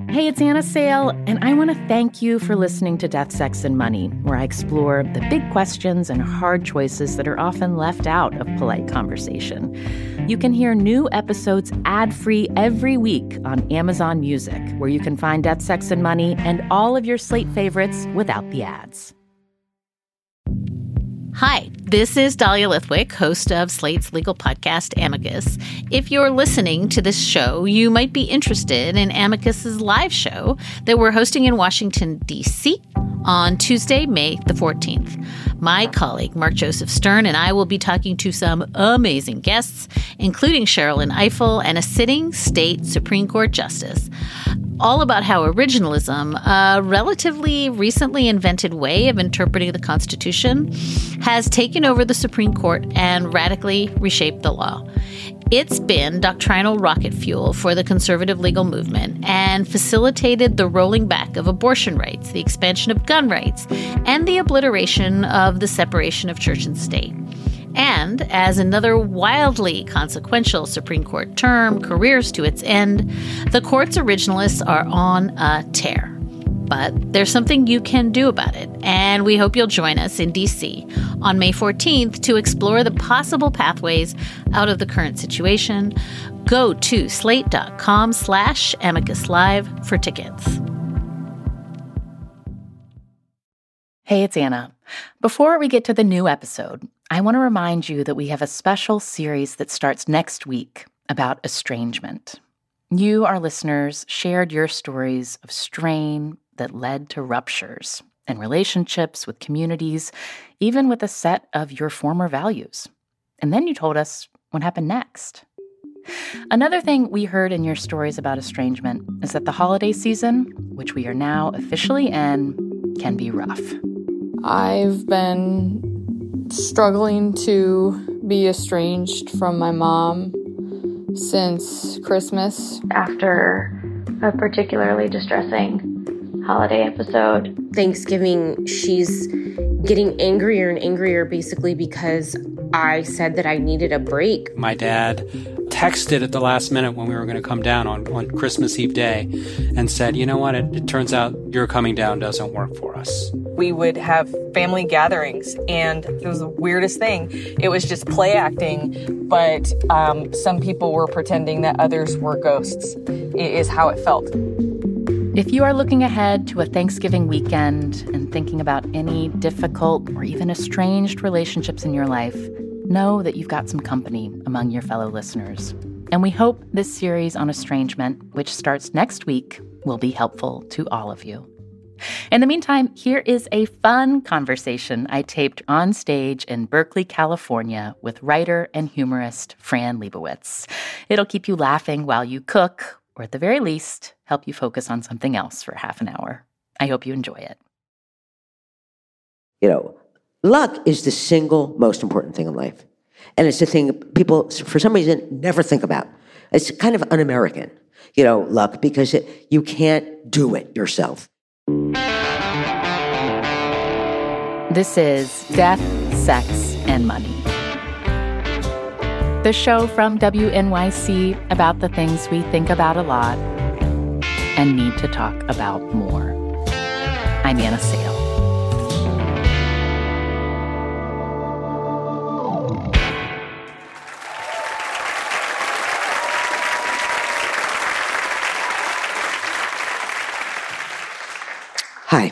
Hey, it's Anna Sale, and I want to thank you for listening to Death, Sex, and Money, where I explore the big questions and hard choices that are often left out of polite conversation. You can hear new episodes ad-free every week on Amazon Music, where you can find Death, Sex, and Money and all of your Slate favorites without the ads. Hi, this is Dahlia Lithwick, host of Slate's legal podcast, Amicus. If you're listening to this show, you might be interested in Amicus's live show that we're hosting in Washington, D.C. on Tuesday, May the 14th. My colleague, Mark Joseph Stern, and I will be talking to some amazing guests, including Sherrilyn Ifill and a sitting state Supreme Court justice, all about how originalism, a relatively recently invented way of interpreting the Constitution, has taken over the Supreme Court and radically reshaped the law. It's been doctrinal rocket fuel for the conservative legal movement and facilitated the rolling back of abortion rights, the expansion of gun rights, and the obliteration of the separation of church and state. And as another wildly consequential Supreme Court term careers to its end, the court's originalists are on a tear. But there's something you can do about it, and we hope you'll join us in D.C. on May 14th to explore the possible pathways out of the current situation. Go to slate.com/Amicus Live for tickets. Hey, it's Anna. Before we get to the new episode, I want to remind you that we have a special series that starts next week about estrangement. You, our listeners, shared your stories of strain that led to ruptures and relationships with communities, even with a set of your former values. And then you told us what happened next. Another thing we heard in your stories about estrangement is that the holiday season, which we are now officially in, can be rough. I've been struggling to be estranged from my mom since Christmas. After a particularly distressing holiday episode. Thanksgiving, she's getting angrier and angrier basically because I said that I needed a break. My dad texted at the last minute when we were going to come down on Christmas Eve day and said, you know what, it turns out your coming down doesn't work for us. We would have family gatherings, and it was the weirdest thing. It was just play acting, but some people were pretending that others were ghosts, is how it felt. If you are looking ahead to a Thanksgiving weekend and thinking about any difficult or even estranged relationships in your life, know that you've got some company among your fellow listeners. And we hope this series on estrangement, which starts next week, will be helpful to all of you. In the meantime, here is a fun conversation I taped on stage in Berkeley, California with writer and humorist Fran Lebowitz. It'll keep you laughing while you cook, or at the very least, help you focus on something else for half an hour. I hope you enjoy it. You know, luck is the single most important thing in life. And it's the thing people, for some reason, never think about. It's kind of un-American, luck, because you can't do it yourself. This is Death, Sex, and Money, the show from WNYC about the things we think about a lot and need to talk about more. I'm Anna Sale. Hi.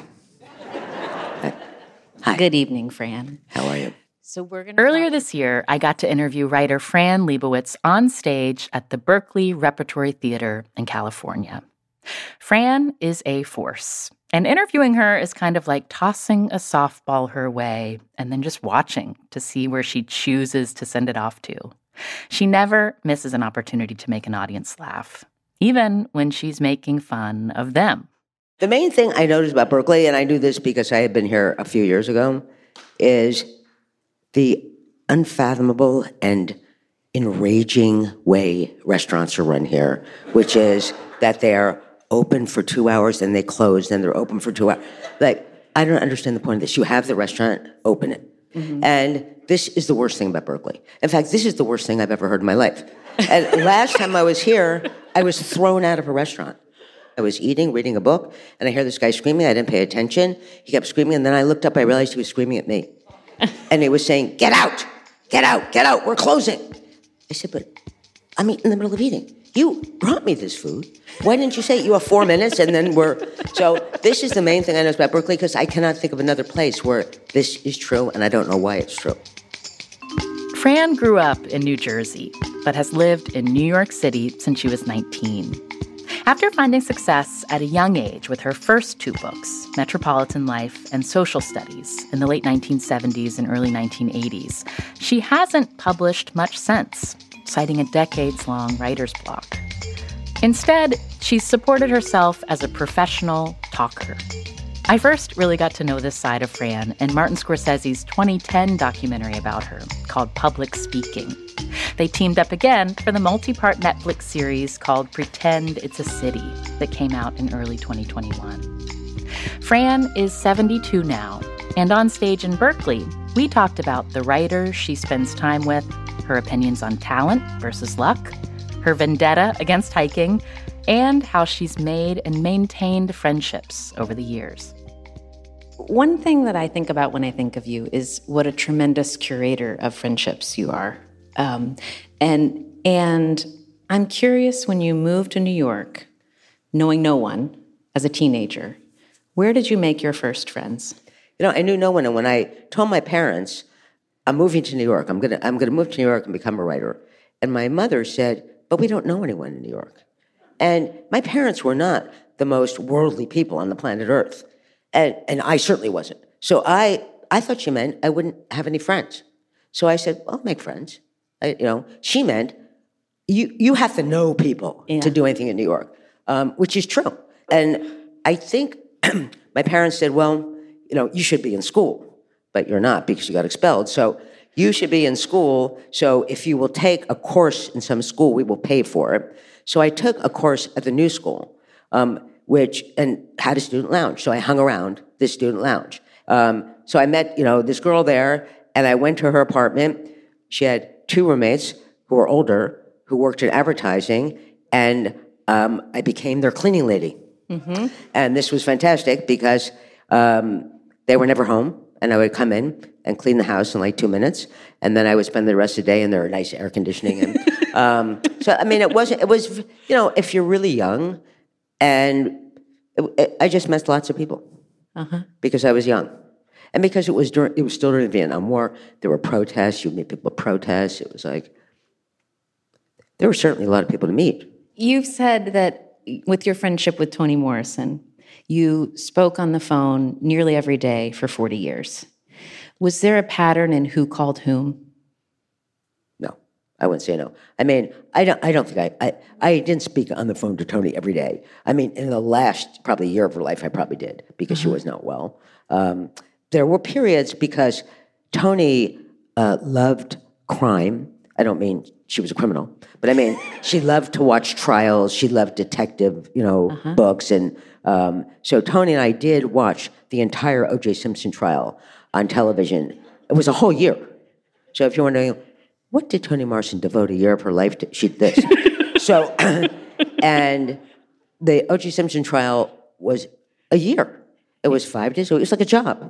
Hi. Good evening, Fran. How are you? So Earlier this year, I got to interview writer Fran Lebowitz on stage at the Berkeley Repertory Theater in California. Fran is a force, and interviewing her is kind of like tossing a softball her way and then just watching to see where she chooses to send it off to. She never misses an opportunity to make an audience laugh, even when she's making fun of them. The main thing I noticed about Berkeley, and I knew this because I had been here a few years ago, is the unfathomable and enraging way restaurants are run here, which is that they're open for 2 hours, then they close, then they're open for 2 hours. Like, I don't understand the point of this. You have the restaurant, open it. Mm-hmm. And this is the worst thing about Berkeley. In fact, this is the worst thing I've ever heard in my life. And last time I was here, I was thrown out of a restaurant I was eating, reading a book, and I hear this guy screaming. I didn't pay attention. He kept screaming, and then I looked up. I realized he was screaming at me. And he was saying, get out, get out, get out, we're closing. I said, but I'm in the middle of eating. You brought me this food. Why didn't you say it? You have 4 minutes, and then we're... So this is the main thing I know about Berkeley, because I cannot think of another place where this is true, and I don't know why it's true. Fran grew up in New Jersey, but has lived in New York City since she was 19. After finding success at a young age with her first 2 books, Metropolitan Life and Social Studies, in the late 1970s and early 1980s, she hasn't published much since, citing a decades-long writer's block. Instead, she's supported herself as a professional talker. I first really got to know this side of Fran in Martin Scorsese's 2010 documentary about her called Public Speaking. They teamed up again for the multi-part Netflix series called Pretend It's a City that came out in early 2021. Fran is 72 now, and on stage in Berkeley, we talked about the writers she spends time with, her opinions on talent versus luck, her vendetta against hiking, and how she's made and maintained friendships over the years. One thing that I think about when I think of you is what a tremendous curator of friendships you are. And I'm curious, when you moved to New York, knowing no one as a teenager, where did you make your first friends? I knew no one, and when I told my parents, I'm moving to New York, I'm gonna move to New York and become a writer, and my mother said, but we don't know anyone in New York. And my parents were not the most worldly people on the planet Earth, and I certainly wasn't. So I thought she meant I wouldn't have any friends. So I said, well, I'll make friends. She meant you have to know people to do anything in New York, which is true. And I think my parents said, well, you should be in school, but you're not because you got expelled. So you should be in school. So if you will take a course in some school, we will pay for it. So I took a course at the New School, and had a student lounge. So I hung around this student lounge. So I met, this girl there, and I went to her apartment. She had 2 roommates who were older, who worked in advertising, and I became their cleaning lady. Mm-hmm. And this was fantastic because they were never home, and I would come in and clean the house in like 2 minutes, and then I would spend the rest of the day in their nice air conditioning. And it was if you're really young, and I just met lots of people because I was young. And because it was still during the Vietnam War, there were protests, you'd meet people at protests, it was like, there were certainly a lot of people to meet. You've said that with your friendship with Toni Morrison, you spoke on the phone nearly every day for 40 years. Was there a pattern in who called whom? No, I wouldn't say no. I don't think I didn't speak on the phone to Toni every day. In the last probably year of her life, I probably did because she was not well. There were periods because Toni loved crime. I don't mean she was a criminal, but she loved to watch trials. She loved detective, books. And so Toni and I did watch the entire O.J. Simpson trial on television. It was a whole year. So if you're wondering, what did Toni Morrison devote a year of her life to? She did this. So, and the O.J. Simpson trial was a year. It was 5 days, so it was like a job.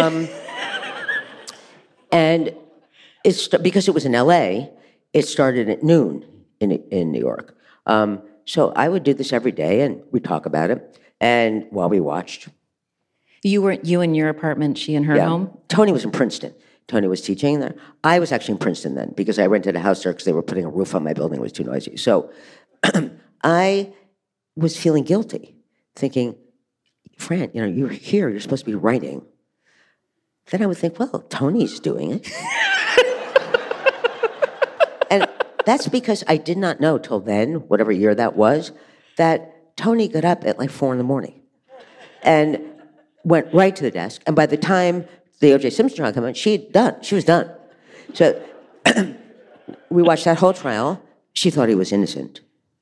And because it was in L.A., it started at noon in New York. So I would do this every day, and we'd talk about it, and while we watched. You in your apartment, she in her home? Toni was in Princeton. Toni was teaching there. I was actually in Princeton then, because I rented a house there because they were putting a roof on my building. It was too noisy. So I was feeling guilty, thinking, Fran, you're here, you're supposed to be writing. Then I would think, well, Toni's doing it. And that's because I did not know till then, whatever year that was, that Toni got up at like 4 a.m. and went right to the desk. And by the time the O.J. Simpson trial came out, she was done. So we watched that whole trial. She thought he was innocent.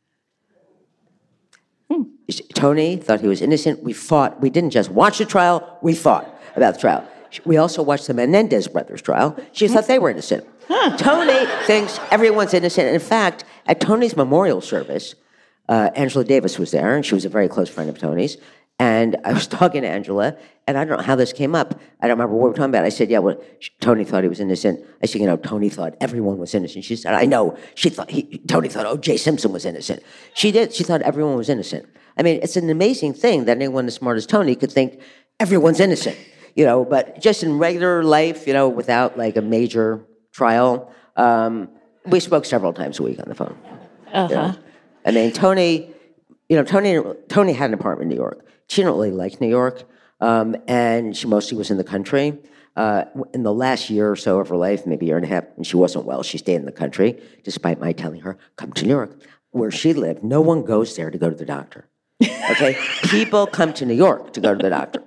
Toni thought he was innocent. We fought. We didn't just watch the trial, we fought about the trial. We also watched the Menendez brothers trial. She thought they were innocent. Toni thinks everyone's innocent. In fact, at Toni's memorial service, Angela Davis was there, and she was a very close friend of Tony's. And I was talking to Angela, and I don't know how this came up. I don't remember what we were talking about. I said, yeah, well, Tony thought he was innocent. I said, Tony thought everyone was innocent. She said, I know. Tony thought O.J. Simpson was innocent. She did. She thought everyone was innocent. I mean, it's an amazing thing that anyone as smart as Tony could think everyone's innocent, but just in regular life, without like a major trial, we spoke several times a week on the phone. I mean, Tony had an apartment in New York. She didn't really like New York, and she mostly was in the country. In the last year or so of her life, maybe a year and a half, and she wasn't well, she stayed in the country, despite my telling her, come to New York. Where she lived, no one goes there to go to the doctor. Okay? People come to New York to go to the doctor.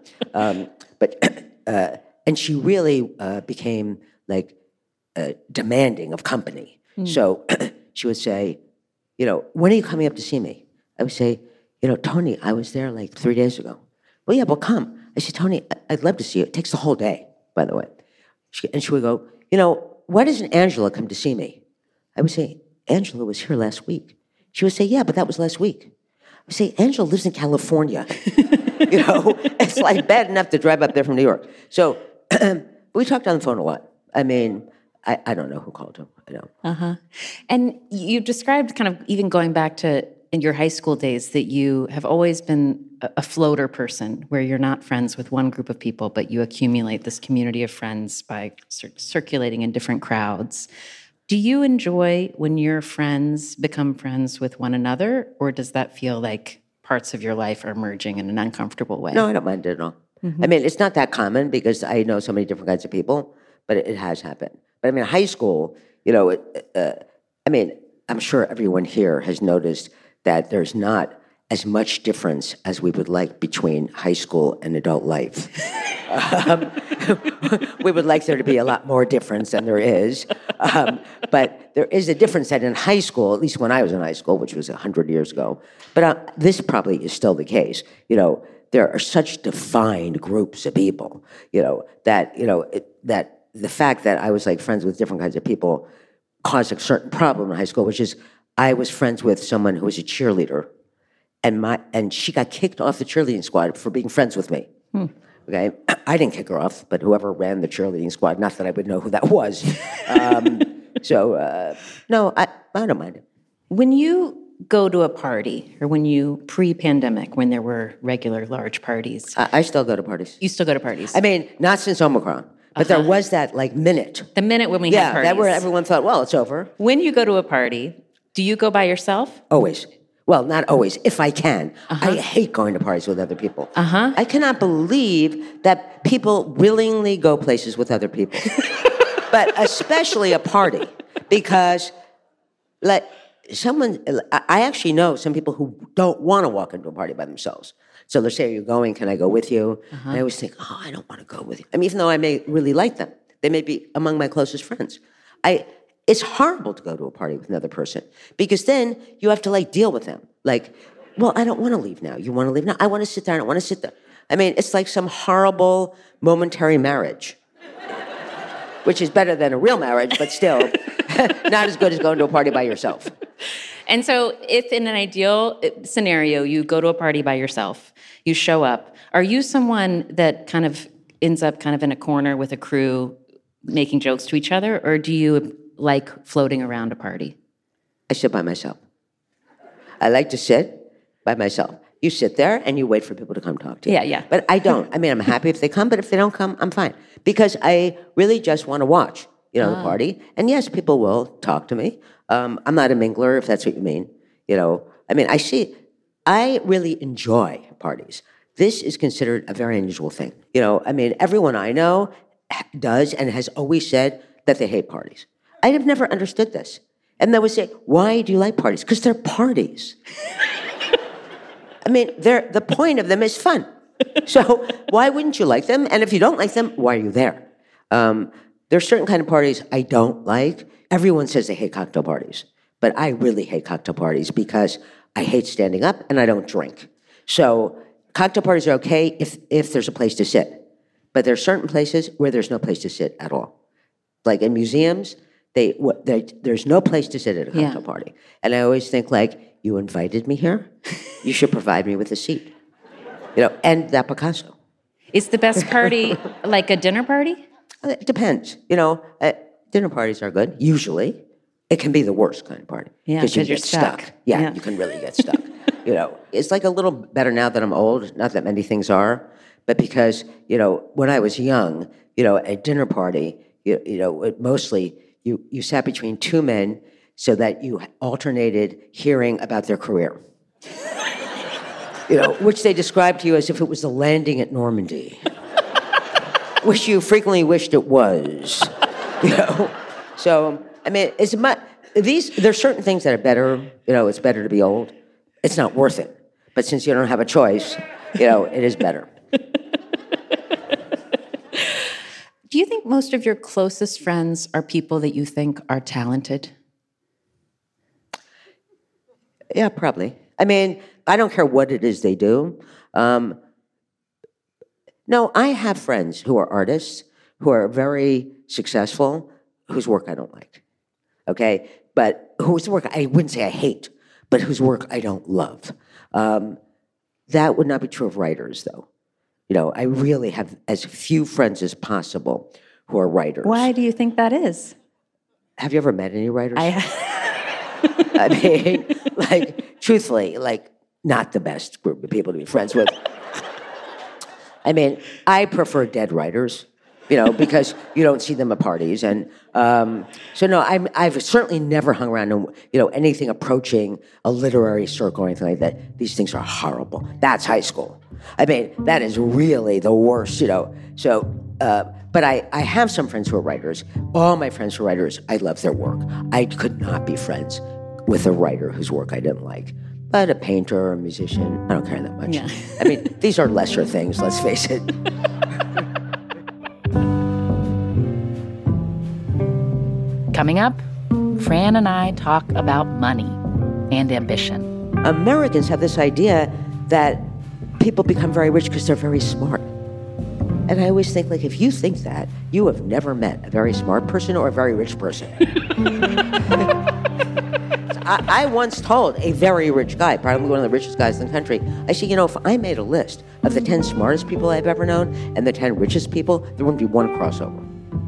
And she really became, like, demanding of company. So she would say, when are you coming up to see me? I would say, Tony, I was there like 3 days ago. Well, yeah, well, come. I said, Tony, I'd love to see you. It takes the whole day, by the way. And she would go, why doesn't Angela come to see me? I would say, Angela was here last week. She would say, yeah, but that was last week. I would say, Angela lives in California. It's like bad enough to drive up there from New York. So we talked on the phone a lot. I mean, I don't know who called him. I don't. And you described kind of even going back to in your high school days that you have always been a floater person where you're not friends with one group of people, but you accumulate this community of friends by circulating in different crowds. Do you enjoy when your friends become friends with one another, or does that feel like parts of your life are merging in an uncomfortable way? No, I don't mind it at all. I mean, it's not that common because I know so many different kinds of people, but it has happened. But I mean, high school, I'm sure everyone here has noticed that there's not as much difference as we would like between high school and adult life. We would like there to be a lot more difference than there is. But there is a difference that in high school, at least when I was in high school, which was 100 years ago, but this probably is still the case, there are such defined groups of people, that the fact that I was like friends with different kinds of people caused a certain problem in high school, which is I was friends with someone who was a cheerleader, and she got kicked off the cheerleading squad for being friends with me. Okay, I didn't kick her off, but whoever ran the cheerleading squad, not that I would know who that was. No, I don't mind it. When you go to a party, or when you pre-pandemic, when there were regular large parties, I still go to parties. You still go to parties? I mean, not since Omicron. But there was that, minute. The minute when we had parties. Yeah, that where everyone thought, well, it's over. When you go to a party, do you go by yourself? Always. Well, not always, if I can. I hate going to parties with other people. I cannot believe that people willingly go places with other people. But especially a party. Because, I actually know some people who don't want to walk into a party by themselves. So they'll say, are you going? Can I go with you? And I always think, I don't want to go with you. I mean, even though I may really like them. They may be among my closest friends. It's horrible to go to a party with another person because then you have to, deal with them. Well, I don't want to leave now. You want to leave now? I want to sit there. I don't want to sit there. I mean, it's like some horrible momentary marriage, which is better than a real marriage, but still not as good as going to a party by yourself. And so if in an ideal scenario, you go to a party by yourself, you show up, are you someone that kind of ends up kind of in a corner with a crew making jokes to each other, or do you like floating around a party? I sit by myself. I like to sit by myself. You sit there and you wait for people to come talk to you. Yeah. But I don't. I mean, I'm happy if they come, but if they don't come, I'm fine. Because I really just want to watch, the party. And yes, people will talk to me. I'm not a mingler, if that's what you mean. I really enjoy parties. This is considered a very unusual thing. Everyone I know does and has always said that they hate parties. I have never understood this. And they would say, why do you like parties? Because they're parties. The point of them is fun. So why wouldn't you like them? And if you don't like them, why are you there? There's certain kind of parties I don't like. Everyone says they hate cocktail parties. But I really hate cocktail parties because I hate standing up and I don't drink. So cocktail parties are okay if there's a place to sit. But there are certain places where there's no place to sit at all. Like in museums, there's no place to sit at a cocktail party. And I always think you invited me here. You should provide me with a seat. And that Picasso. Is the best party like a dinner party? It depends. Dinner parties are good, usually. It can be the worst kind of party. Yeah, because you you're get stuck. Yeah, you can really get stuck. It's like a little better now that I'm old. Not that many things are, but because, when I was young, at dinner party, mostly you sat between two men so that you alternated hearing about their career. Which they described to you as if it was the landing at Normandy, which you frequently wished it was. So, there's certain things that are better. It's better to be old. It's not worth it. But since you don't have a choice, it is better. Do you think most of your closest friends are people that you think are talented? Yeah, probably. I don't care what it is they do. No, I have friends who are artists, who are very successful, whose work I don't like. Okay? But whose work I wouldn't say I hate, but whose work I don't love. That would not be true of writers, though. I really have as few friends as possible who are writers. Why do you think that is? Have you ever met any writers? Truthfully, not the best group of people to be friends with. I prefer dead writers, because you don't see them at parties. And so, no, I've certainly never hung around, anything approaching a literary circle or anything like that. These things are horrible. That's high school. That is really the worst, So, but I have some friends who are writers. All my friends who are writers, I love their work. I could not be friends with a writer whose work I didn't like. But a painter or a musician, I don't care that much. Yeah. These are lesser things, let's face it. Coming up, Fran and I talk about money and ambition. Americans have this idea that people become very rich because they're very smart. And I always think, if you think that, you have never met a very smart person or a very rich person. I once told a very rich guy, probably one of the richest guys in the country, I said, if I made a list of the 10 smartest people I've ever known and the 10 richest people, there wouldn't be one crossover.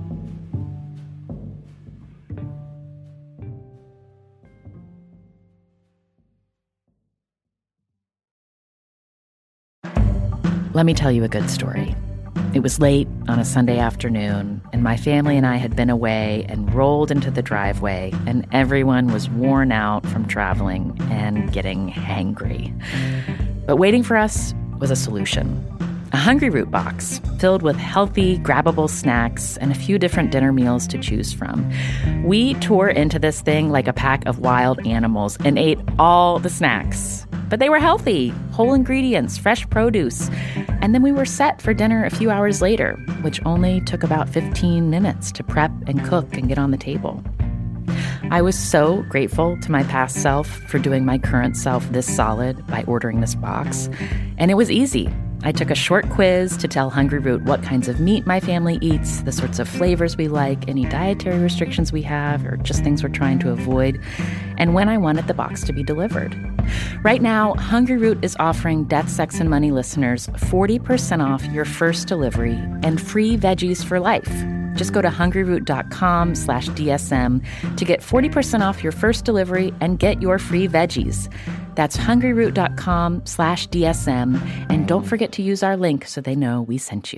Let me tell you a good story. It was late on a Sunday afternoon, and my family and I had been away and rolled into the driveway, and everyone was worn out from traveling and getting hangry. But waiting for us was a solution. A Hungryroot box filled with healthy, grabbable snacks and a few different dinner meals to choose from. We tore into this thing like a pack of wild animals and ate all the snacks. But they were healthy, whole ingredients, fresh produce. And then we were set for dinner a few hours later, which only took about 15 minutes to prep and cook and get on the table. I was so grateful to my past self for doing my current self this solid by ordering this box. And it was easy. I took a short quiz to tell Hungryroot what kinds of meat my family eats, the sorts of flavors we like, any dietary restrictions we have, or just things we're trying to avoid, and when I wanted the box to be delivered. Right now, Hungryroot is offering Death, Sex, and Money listeners 40% off your first delivery and free veggies for life. Just go to hungryroot.com/DSM to get 40% off your first delivery and get your free veggies. That's hungryroot.com/DSM. And don't forget to use our link so they know we sent you.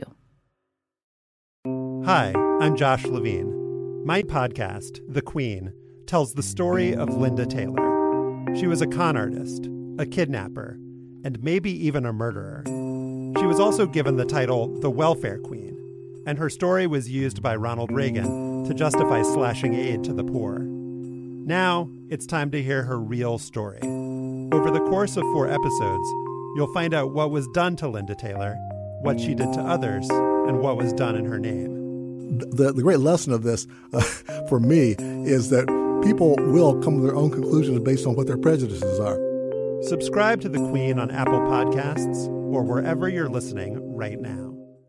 Hi, I'm Josh Levine. My podcast, The Queen, tells the story of Linda Taylor. She was a con artist, a kidnapper, and maybe even a murderer. She was also given the title the Welfare Queen, and her story was used by Ronald Reagan to justify slashing aid to the poor. Now, it's time to hear her real story. Over the course of 4 episodes, you'll find out what was done to Linda Taylor, what she did to others, and what was done in her name. The great lesson of this, for me, is that people will come to their own conclusions based on what their prejudices are. Subscribe to The Queen on Apple Podcasts or wherever you're listening right now.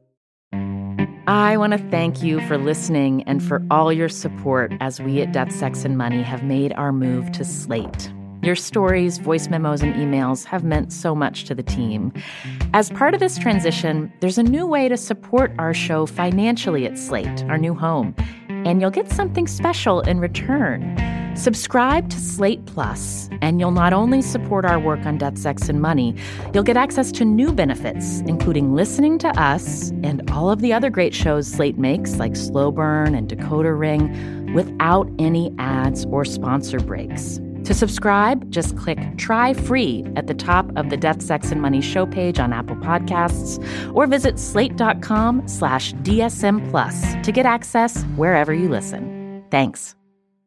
I want to thank you for listening and for all your support as we at Death, Sex, and Money have made our move to Slate. Your stories, voice memos, and emails have meant so much to the team. As part of this transition, there's a new way to support our show financially at Slate, our new home. And you'll get something special in return. Subscribe to Slate Plus, and you'll not only support our work on Death, Sex, and Money, you'll get access to new benefits, including listening to us and all of the other great shows Slate makes, like Slow Burn and Decoder Ring, without any ads or sponsor breaks. To subscribe, just click Try Free at the top of the Death, Sex, and Money show page on Apple Podcasts, or visit slate.com/DSM Plus to get access wherever you listen. Thanks.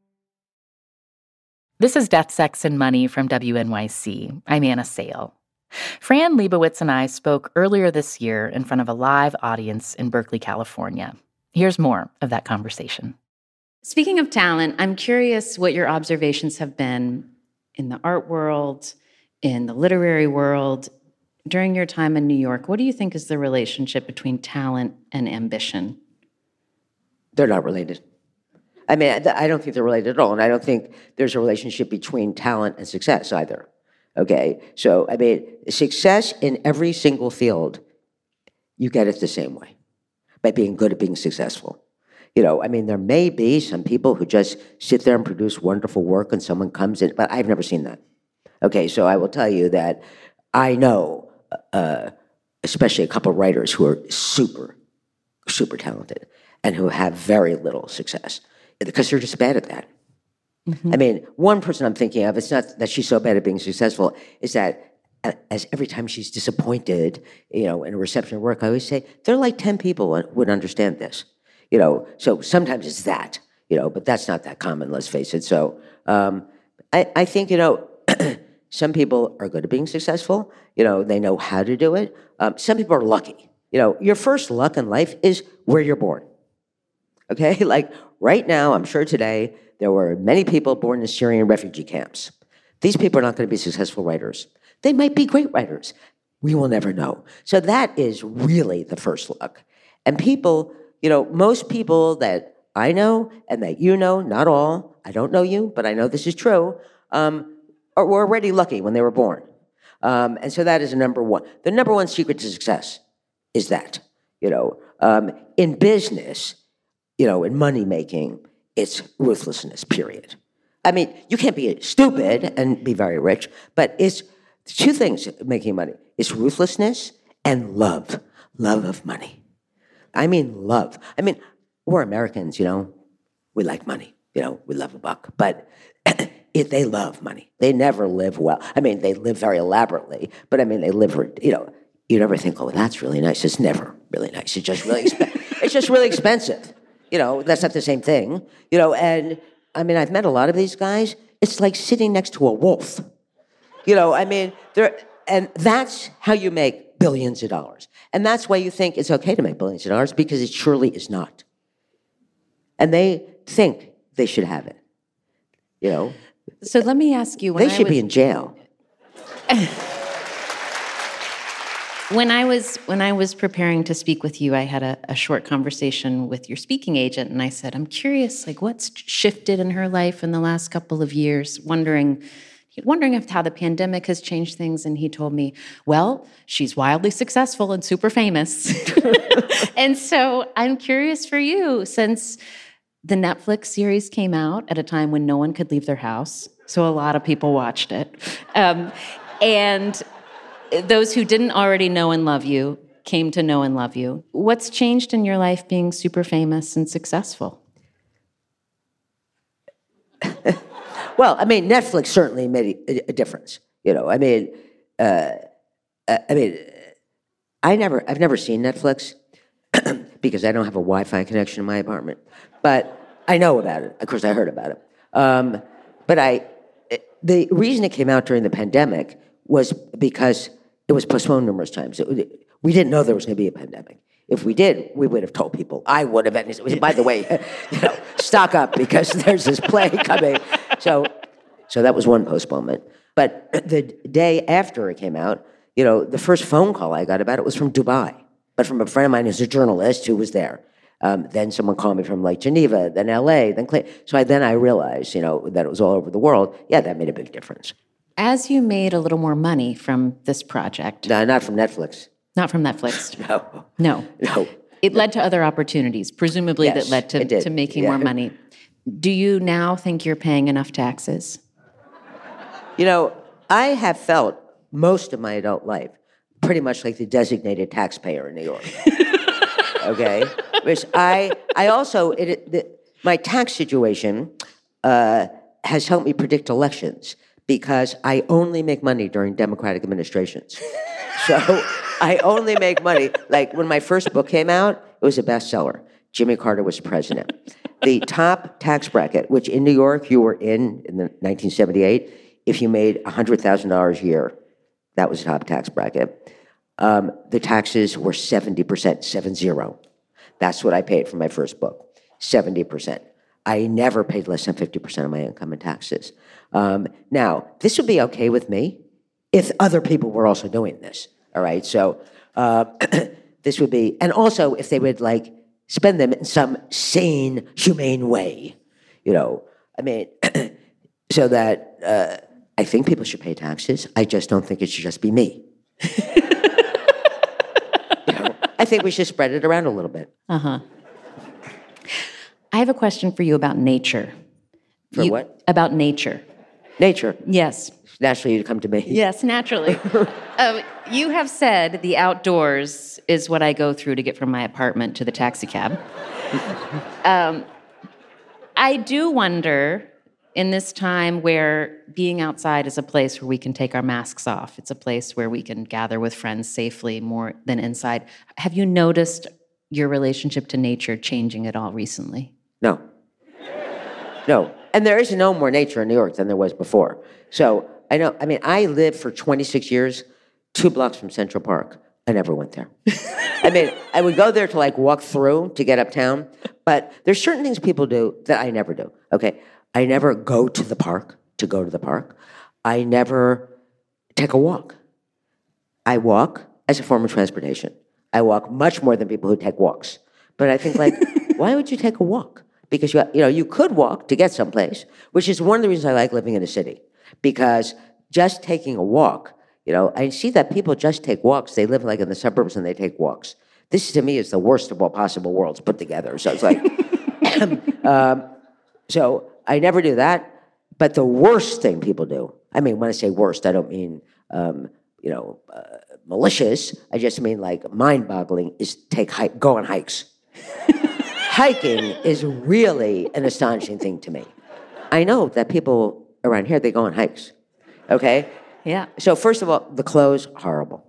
This is Death, Sex, and Money from WNYC. I'm Anna Sale. Fran Lebowitz and I spoke earlier this year in front of a live audience in Berkeley, California. Here's more of that conversation. Speaking of talent, I'm curious what your observations have been in the art world, in the literary world. During your time in New York, what do you think is the relationship between talent and ambition? They're not related. I mean, I don't think they're related at all, and I don't think there's a relationship between talent and success either, okay? So, I mean, success in every single field, you get it the same way, by being good at being successful. You know, I mean, there may be some people who just sit there and produce wonderful work and someone comes in, but I've never seen that. Okay, so I will tell you that I know, especially a couple of writers who are super, super talented and who have very little success, because they're just bad at that. Mm-hmm. I mean, one person I'm thinking of, it's not that she's so bad at being successful, is that as every time she's disappointed, you know, in a reception of work, I always say, there are like 10 people who would understand this. You know, so sometimes it's that, you know, but that's not that common, let's face it. So I think, you know, some people are good at being successful. You know, they know how to do it. Some people are lucky. You know, your first luck in life is where you're born. Okay? Like right now, I'm sure today, there were many people born in Syrian refugee camps. These people are not going to be successful writers. They might be great writers. We will never know. So that is really the first luck. And people, you know, most people that I know and that you know, not all, I don't know you, but I know this is true, were already lucky when they were born. And so that is number one. The number one secret to success is that, you know, in business, you know, in money making, it's ruthlessness, period. I mean, you can't be stupid and be very rich, but it's two things making money. It's ruthlessness and love of money. I mean, love. I mean, we're Americans, you know, we like money, you know, we love a buck, but they love money. They never live well. I mean, they live very elaborately, but I mean, they live, you know, you never think, oh, that's really nice. It's never really nice. It's just really, it's just really expensive. You know, that's not the same thing, you know, and I mean, I've met a lot of these guys. It's like sitting next to a wolf. You know, I mean, and that's how you make billions of dollars. And that's why you think it's okay to make billions of dollars, because it surely is not. And they think they should have it, you know. So let me ask you, they should be in jail. When I was preparing to speak with you, I had a short conversation with your speaking agent, and I said, I'm curious, like, what's shifted in her life in the last couple of years, wondering if how the pandemic has changed things. And he told me, well, she's wildly successful and super famous. And so I'm curious for you, since the Netflix series came out at a time when no one could leave their house, so a lot of people watched it. And those who didn't already know and love you came to know and love you. What's changed in your life being super famous and successful? Well, I mean, Netflix certainly made a difference. You know, I mean, I've never seen Netflix because I don't have a Wi-Fi connection in my apartment. But I know about it. Of course, I heard about it. But the reason it came out during the pandemic was because it was postponed numerous times. We didn't know there was going to be a pandemic. If we did, we would have told people. I would have. And by the way, you know, stock up because there's this play coming. So that was one postponement. But the day after it came out, you know, the first phone call I got about it was from Dubai, but from a friend of mine who's a journalist who was there. Then someone called me from like Geneva, then LA, then Clay. So then I realized, you know, that it was all over the world. Yeah, that made a big difference. As you made a little more money from this project. No, not from Netflix. Not from Netflix. No. It led to other opportunities, presumably, Yes, that led it did. to making Yeah. more money. Do you now think you're paying enough taxes? You know, I have felt most of my adult life pretty much like the designated taxpayer in New York. Okay? Which I also, my tax situation has helped me predict elections because I only make money during Democratic administrations. So I only make money. Like when my first book came out, it was a bestseller. Jimmy Carter was president. The top tax bracket, which in New York you were in the 1978, if you made $100,000 a year, that was the top tax bracket. The taxes were 70%, 70. That's what I paid for my first book, 70%. I never paid less than 50% of my income in taxes. Now, this would be okay with me if other people were also doing this, all right? So this would be, and also if they would like spend them in some sane, humane way, you know, I mean, so that I think people should pay taxes. I just don't think it should just be me. You know, I think we should spread it around a little bit. Uh-huh. I have a question for you about nature. For what? About nature. Nature. Yes. Naturally, you'd come to me. Yes, naturally. You have said the outdoors is what I go through to get from my apartment to the taxi cab. I do wonder, in this time where being outside is a place where we can take our masks off, it's a place where we can gather with friends safely more than inside. Have you noticed your relationship to nature changing at all recently? No. No. And there is no more nature in New York than there was before. So I know, I mean, I lived for 26 years, 2 blocks from Central Park. I never went there. I mean, I would go there to like walk through to get uptown, but there's certain things people do that I never do, okay? I never go to the park to go to the park. I never take a walk. I walk as a form of transportation. I walk much more than people who take walks. But I think like, why would you take a walk? Because you could walk to get someplace, which is one of the reasons I like living in a city. Because just taking a walk, I see that people just take walks. They live like in the suburbs and they take walks. This to me is the worst of all possible worlds put together. So it's like, so I never do that. But the worst thing people do, I mean, when I say worst, I don't mean, malicious. I just mean like mind-boggling is go on hikes. Hiking is really an astonishing thing to me. I know that people around here, they go on hikes, okay? Yeah. So first of all, the clothes, horrible.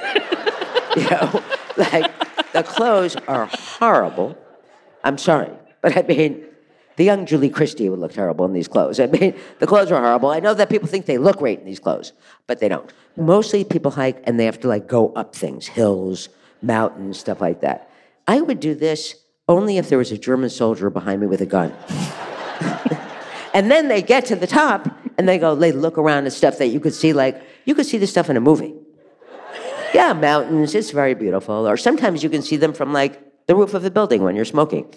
Like the clothes are horrible. I'm sorry, but I mean, the young Julie Christie would look terrible in these clothes. I mean, the clothes are horrible. I know that people think they look great in these clothes, but they don't. Mostly people hike and they have to like go up things, hills, mountains, stuff like that. I would do this only if there was a German soldier behind me with a gun. And then they get to the top and they look around at stuff that you could see the stuff in a movie. Yeah, mountains, it's very beautiful. Or sometimes you can see them from like the roof of the building when you're smoking.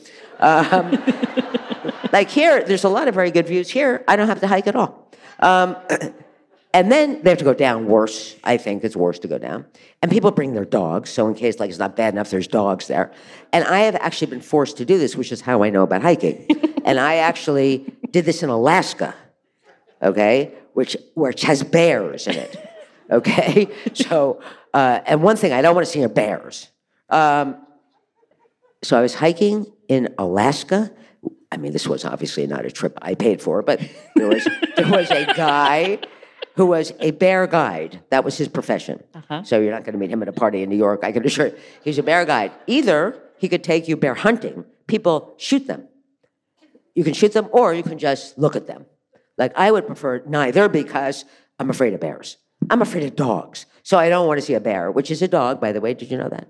Like here, there's a lot of very good views. Here, I don't have to hike at all. And then they have to go down worse. I think it's worse to go down. And people bring their dogs, so in case like it's not bad enough, there's dogs there. And I have actually been forced to do this, which is how I know about hiking. And I actually did this in Alaska, okay, which has bears in it, okay? So, and one thing, I don't want to see are bears. So I was hiking in Alaska. I mean, this was obviously not a trip I paid for, but there was a guy who was a bear guide. That was his profession. Uh-huh. So you're not going to meet him at a party in New York, I can assure you. He's a bear guide. Either he could take you bear hunting. People shoot them. You can shoot them, or you can just look at them. Like, I would prefer neither because I'm afraid of bears. I'm afraid of dogs. So I don't want to see a bear, which is a dog, by the way. Did you know that?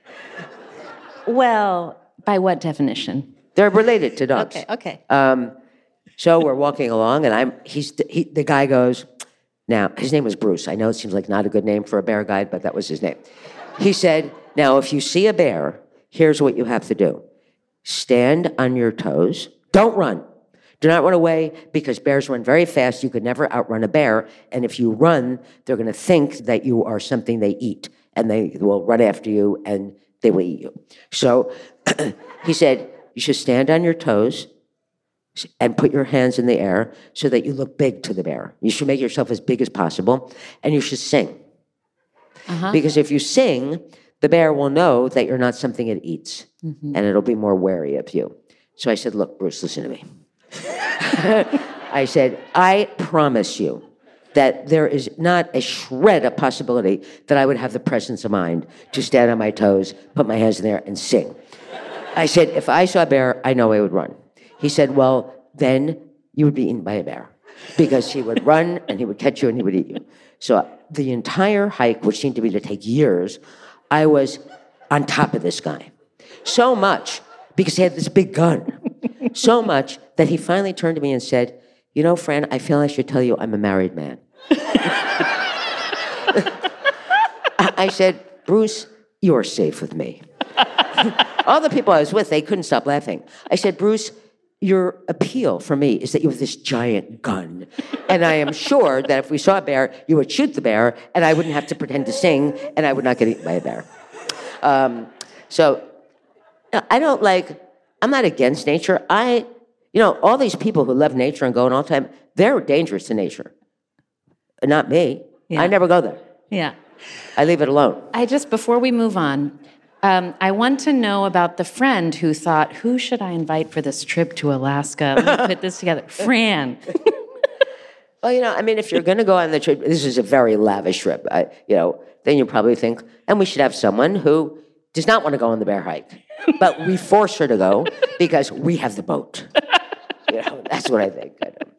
Well, by what definition? They're related to dogs. Okay. So we're walking along, and the guy goes, now, his name was Bruce. I know it seems like not a good name for a bear guide, but that was his name. He said, now, if you see a bear, here's what you have to do. Stand on your toes. Don't run. Do not run away because bears run very fast. You could never outrun a bear. And if you run, they're going to think that you are something they eat. And they will run after you and they will eat you. So he said, you should stand on your toes and put your hands in the air so that you look big to the bear. You should make yourself as big as possible. And you should sing. Because if you sing, the bear will know that you're not something it eats. And it'll be more wary of you. So I said, look, Bruce, listen to me. I said, I promise you that there is not a shred of possibility that I would have the presence of mind to stand on my toes, put my hands in there, and sing. I said, if I saw a bear, I know I would run. He said, well, then you would be eaten by a bear because he would run and he would catch you and he would eat you. So the entire hike, which seemed to me to take years, I was on top of this guy. So much, because he had this big gun, so much that he finally turned to me and said, you know, Fran, I feel I should tell you I'm a married man. I said, Bruce, you're safe with me. All the people I was with, they couldn't stop laughing. I said, Bruce, your appeal for me is that you have this giant gun. And I am sure that if we saw a bear, you would shoot the bear, and I wouldn't have to pretend to sing, and I would not get eaten by a bear. So I'm not against nature. All these people who love nature and go in all the time, they're dangerous to nature. Not me. Yeah. I never go there. Yeah. I leave it alone. Before we move on, I want to know about the friend who thought, who should I invite for this trip to Alaska? Let me put this together. Fran. Well, if you're going to go on the trip, this is a very lavish trip, then you probably think, and we should have someone who does not want to go on the bear hike, but we force her to go because we have the boat. That's what I think.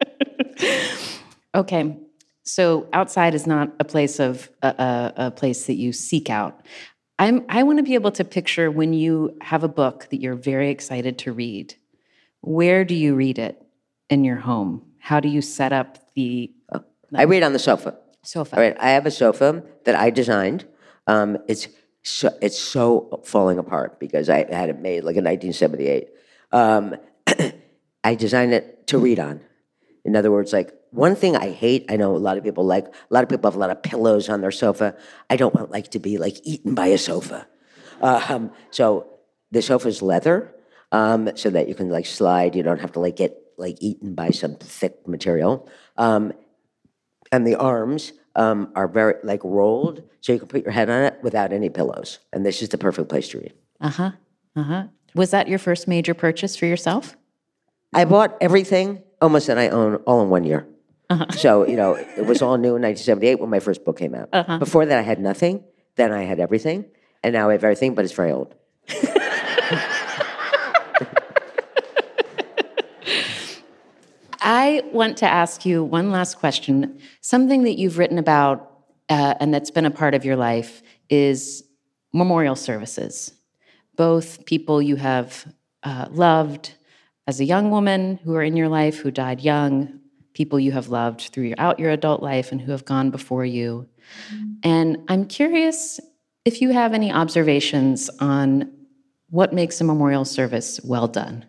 Okay. So outside is not a place of a place that you seek out. I want to be able to picture when you have a book that you're very excited to read. Where do you read it in your home? How do you set up the? I read on the sofa. Sofa. All right. I have a sofa that I designed. It's so falling apart because I had it made like in 1978. I designed it to read on. In other words, like one thing I hate, I know a lot of people have a lot of pillows on their sofa. I don't like to be like eaten by a sofa. So the sofa's leather, so that you can like slide. You don't have to like get like eaten by some thick material. And the arms are very like rolled, so you can put your head on it without any pillows. And this is the perfect place to read. Was that your first major purchase for yourself? I bought everything almost that I own all in 1 year. So, it was all new in 1978 when my first book came out. Before that, I had nothing. Then I had everything. And now I have everything, but it's very old. I want to ask you one last question. Something that you've written about and that's been a part of your life is memorial services. Both people you have loved as a young woman who are in your life who died young, people you have loved throughout your adult life and who have gone before you. And I'm curious if you have any observations on what makes a memorial service well done.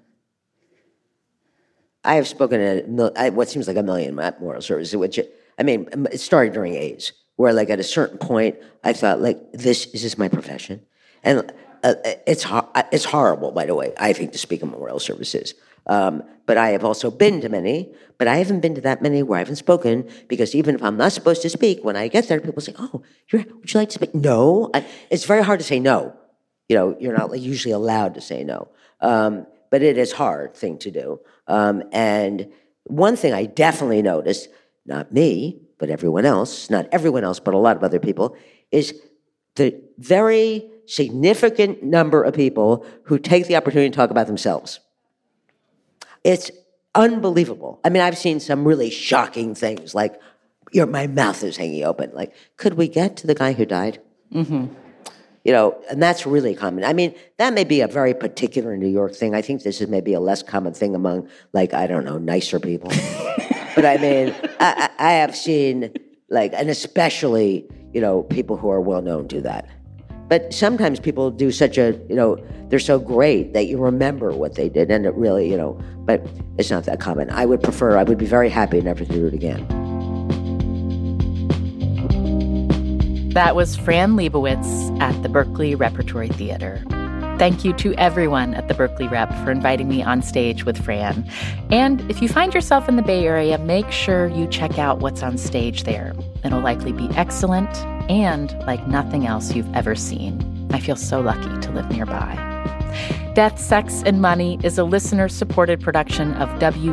I have spoken at what seems like a million memorial services, which, it started during AIDS, where like at a certain point, I thought like, is this my profession? And it's horrible, by the way, I think, to speak of memorial services. But I have also been to many, but I haven't been to that many where I haven't spoken, because even if I'm not supposed to speak, when I get there, people say, oh, would you like to speak? No. It's very hard to say no. You're not usually allowed to say no. But it is a hard thing to do. And one thing I definitely noticed, not me, but everyone else, not everyone else, but a lot of other people, is the very significant number of people who take the opportunity to talk about themselves. It's unbelievable. I've seen some really shocking things, like my mouth is hanging open. Like, could we get to the guy who died? Mm-hmm. And that's really common. That may be a very particular New York thing. I think this is maybe a less common thing among, nicer people. But I have seen, and especially, people who are well known do that. But sometimes people do such a, they're so great that you remember what they did, and it really, but it's not that common. I would be very happy never to do it again. That was Fran Lebowitz at the Berkeley Repertory Theater. Thank you to everyone at the Berkeley Rep for inviting me on stage with Fran. And if you find yourself in the Bay Area, make sure you check out what's on stage there. It'll likely be excellent and like nothing else you've ever seen. I feel so lucky to live nearby. Death, Sex, and Money is a listener-supported production of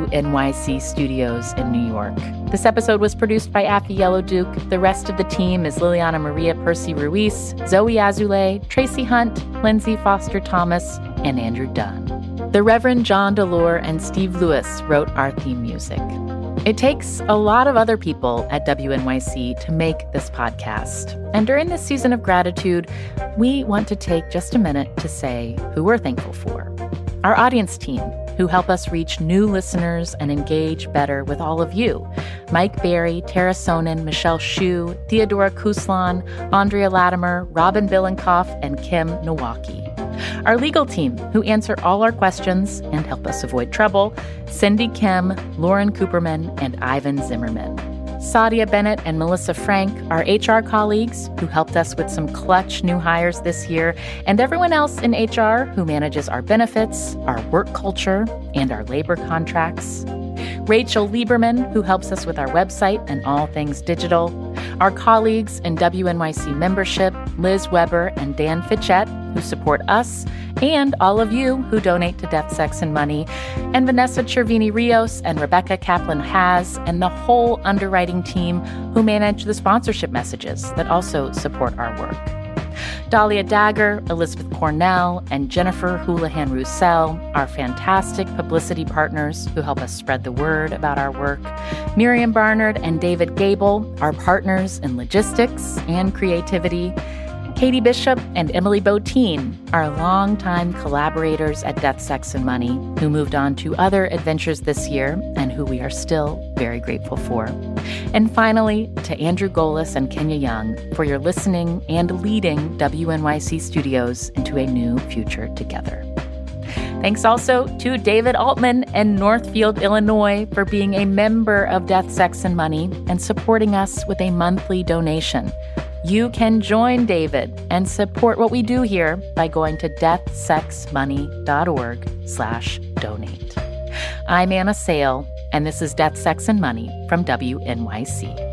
WNYC Studios in New York. This episode was produced by Afi Yellowduke. The rest of the team is Liliana Maria Percy Ruiz, Zoe Azulay, Tracy Hunt, Lindsay Foster Thomas, and Andrew Dunn. The Reverend John Delore and Steve Lewis wrote our theme music. It takes a lot of other people at WNYC to make this podcast. And during this season of gratitude, we want to take just a minute to say who we're thankful for. Our audience team, who help us reach new listeners and engage better with all of you. Mike Berry, Tara Sonnen, Michelle Hsu, Theodora Kuslan, Andrea Latimer, Robin Billenkoff, and Kim Nowacki. Our legal team, who answer all our questions and help us avoid trouble, Cindy Kim, Lauren Cooperman, and Ivan Zimmerman. Sadia Bennett and Melissa Frank, our HR colleagues, who helped us with some clutch new hires this year, and everyone else in HR who manages our benefits, our work culture, and our labor contracts. Rachel Lieberman, who helps us with our website and all things digital. Our colleagues in WNYC membership, Liz Weber and Dan Fitchett, who support us, and all of you who donate to Death, Sex, and Money, and Vanessa Cervini-Rios and Rebecca Kaplan-Haz, and the whole underwriting team who manage the sponsorship messages that also support our work. Dahlia Dagger, Elizabeth Cornell, and Jennifer Houlihan-Roussel, our fantastic publicity partners who help us spread the word about our work. Miriam Barnard and David Gable, our partners in logistics and creativity. Katie Bishop and Emily Botine, our longtime collaborators at Death, Sex, and Money, who moved on to other adventures this year and who we are still very grateful for. And finally, to Andrew Golis and Kenya Young for your listening and leading WNYC Studios into a new future together. Thanks also to David Altman and Northfield, Illinois, for being a member of Death, Sex, and Money and supporting us with a monthly donation. You can join David and support what we do here by going to deathsexmoney.org/donate. I'm Anna Sale, and this is Death, Sex, and Money from WNYC.